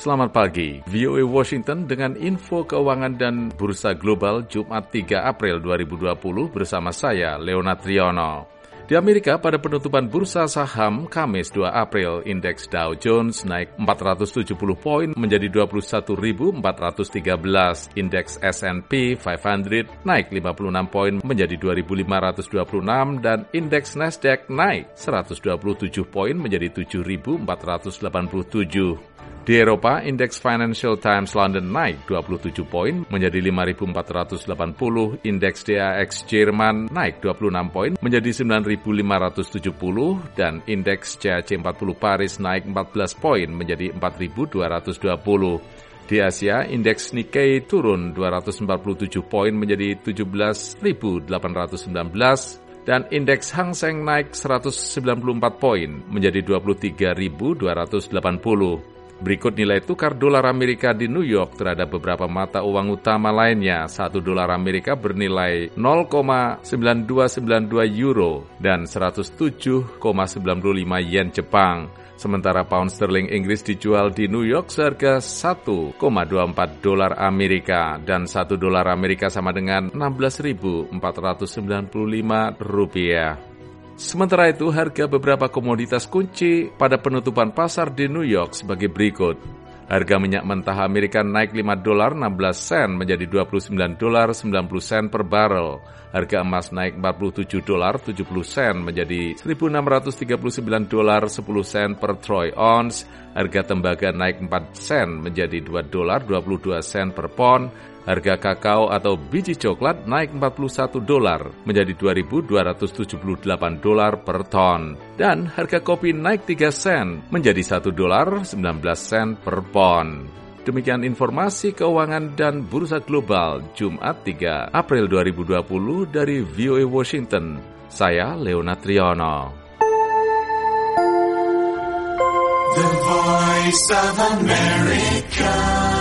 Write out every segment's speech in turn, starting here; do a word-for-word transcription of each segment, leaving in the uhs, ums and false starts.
Selamat pagi, V O A Washington dengan info keuangan dan bursa global Jumat tiga April dua ribu dua puluh bersama saya, Leonard Triono. Di Amerika, pada penutupan bursa saham Kamis dua April, indeks Dow Jones naik empat ratus tujuh puluh poin menjadi dua puluh satu ribu empat ratus tiga belas. Indeks S and P lima ratus naik lima puluh enam poin menjadi dua ribu lima ratus dua puluh enam dan indeks Nasdaq naik seratus dua puluh tujuh poin menjadi tujuh ribu empat ratus delapan puluh tujuh. Di Eropa, indeks Financial Times London naik dua puluh tujuh poin menjadi lima ribu empat ratus delapan puluh, indeks D A X Jerman naik dua puluh enam poin menjadi sembilan ribu lima ratus tujuh puluh dan indeks C A C empat puluh Paris naik empat belas poin menjadi empat ribu dua ratus dua puluh. Di Asia, indeks Nikkei turun dua ratus empat puluh tujuh poin menjadi tujuh belas ribu delapan ratus sembilan belas dan indeks Hang Seng naik seratus sembilan puluh empat poin menjadi dua puluh tiga ribu dua ratus delapan puluh. Berikut nilai tukar dolar Amerika di New York terhadap beberapa mata uang utama lainnya. Satu dolar Amerika bernilai nol koma sembilan dua sembilan dua euro dan seratus tujuh koma sembilan lima yen Jepang. Sementara pound sterling Inggris dijual di New York seharga satu koma dua empat dolar Amerika dan satu dolar Amerika sama dengan enam belas ribu empat ratus sembilan puluh lima rupiah. Sementara itu, harga beberapa komoditas kunci pada penutupan pasar di New York sebagai berikut. Harga minyak mentah Amerika naik lima dolar enam belas sen menjadi dua puluh sembilan dolar sembilan puluh sen per barrel. Harga emas naik empat puluh tujuh dolar tujuh puluh sen menjadi seribu enam ratus tiga puluh sembilan dolar sepuluh sen per troy ounce. Harga tembaga naik empat sen menjadi dua dolar dua puluh dua sen per pound. Harga kakao atau biji coklat naik empat puluh satu dolar menjadi dua ribu dua ratus tujuh puluh delapan dolar per ton. Dan harga kopi naik tiga sen menjadi satu dolar sembilan belas sen per pon. Demikian informasi keuangan dan bursa global Jumat tiga April dua ribu dua puluh dari V O A Washington. Saya Leonard Triono. The Voice of America.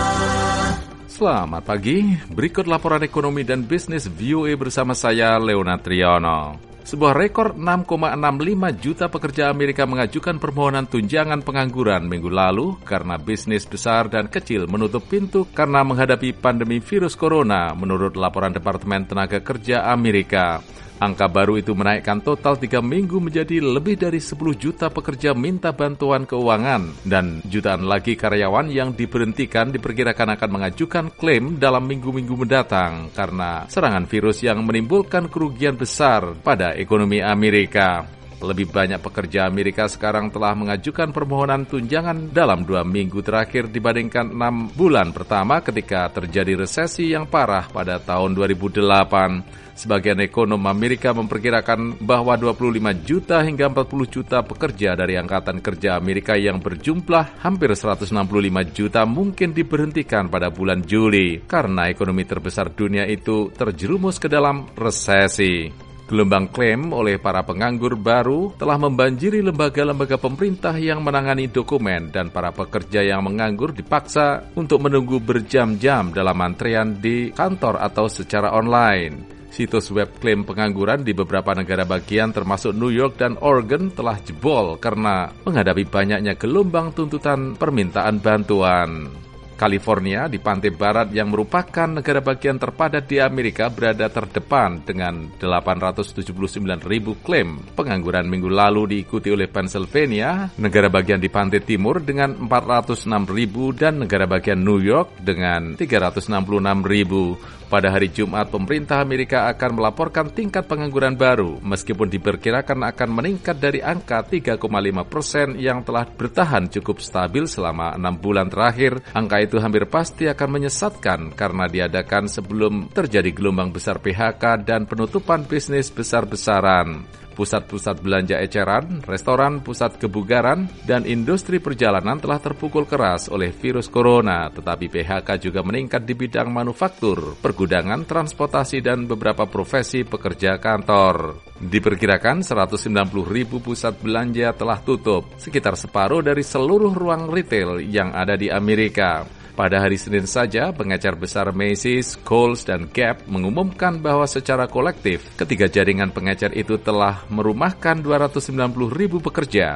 Selamat pagi, berikut laporan ekonomi dan bisnis V O A bersama saya, Leonard Triono. Sebuah rekor enam koma enam lima juta pekerja Amerika mengajukan permohonan tunjangan pengangguran minggu lalu karena bisnis besar dan kecil menutup pintu karena menghadapi pandemi virus corona, menurut laporan Departemen Tenaga Kerja Amerika. Angka baru itu menaikkan total tiga minggu menjadi lebih dari sepuluh juta pekerja minta bantuan keuangan dan jutaan lagi karyawan yang diberhentikan diperkirakan akan mengajukan klaim dalam minggu-minggu mendatang karena serangan virus yang menimbulkan kerugian besar pada ekonomi Amerika. Lebih banyak pekerja Amerika sekarang telah mengajukan permohonan tunjangan dalam dua minggu terakhir dibandingkan enam bulan pertama ketika terjadi resesi yang parah pada tahun dua ribu delapan. Sebagian ekonom Amerika memperkirakan bahwa dua puluh lima juta hingga empat puluh juta pekerja dari Angkatan Kerja Amerika yang berjumlah hampir seratus enam puluh lima juta mungkin diberhentikan pada bulan Juli karena ekonomi terbesar dunia itu terjerumus ke dalam resesi. Gelombang klaim oleh para penganggur baru telah membanjiri lembaga-lembaga pemerintah yang menangani dokumen dan para pekerja yang menganggur dipaksa untuk menunggu berjam-jam dalam antrean di kantor atau secara online. Situs web klaim pengangguran di beberapa negara bagian termasuk New York dan Oregon telah jebol karena menghadapi banyaknya gelombang tuntutan permintaan bantuan. California di pantai barat yang merupakan negara bagian terpadat di Amerika berada terdepan dengan delapan ratus tujuh puluh sembilan ribu klaim pengangguran minggu lalu, diikuti oleh Pennsylvania, negara bagian di pantai timur dengan empat ratus enam ribu dan negara bagian New York dengan tiga ratus enam puluh enam ribu. Pada hari Jumat, pemerintah Amerika akan melaporkan tingkat pengangguran baru, meskipun diperkirakan akan meningkat dari angka tiga koma lima persen yang telah bertahan cukup stabil selama enam bulan terakhir. Angka itu hampir pasti akan menyesatkan karena diadakan sebelum terjadi gelombang besar P H K dan penutupan bisnis besar-besaran. Pusat-pusat belanja eceran, restoran, pusat kebugaran, dan industri perjalanan telah terpukul keras oleh virus corona, tetapi P H K juga meningkat di bidang manufaktur, pergudangan, transportasi, dan beberapa profesi pekerja kantor. Diperkirakan seratus sembilan puluh ribu pusat belanja telah tutup, sekitar separuh dari seluruh ruang retail yang ada di Amerika. Pada hari Senin saja, pengecer besar Macy's, Kohl's, dan Gap mengumumkan bahwa secara kolektif, ketiga jaringan pengecer itu telah merumahkan dua ratus sembilan puluh ribu pekerja.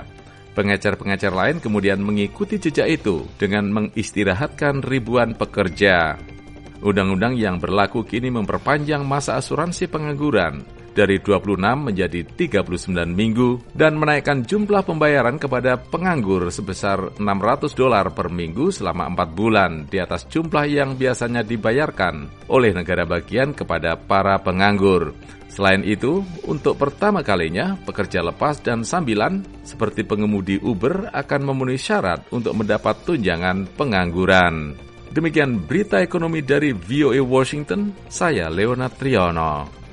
Pengecer-pengecer lain kemudian mengikuti jejak itu dengan mengistirahatkan ribuan pekerja. Undang-undang yang berlaku kini memperpanjang masa asuransi pengangguran dari dua puluh enam menjadi tiga puluh sembilan minggu dan menaikkan jumlah pembayaran kepada penganggur sebesar enam ratus dolar per minggu selama empat bulan di atas jumlah yang biasanya dibayarkan oleh negara bagian kepada para penganggur. Selain itu, untuk pertama kalinya, pekerja lepas dan sambilan seperti pengemudi Uber akan memenuhi syarat untuk mendapat tunjangan pengangguran. Demikian berita ekonomi dari V O A Washington, saya Leonard Triono.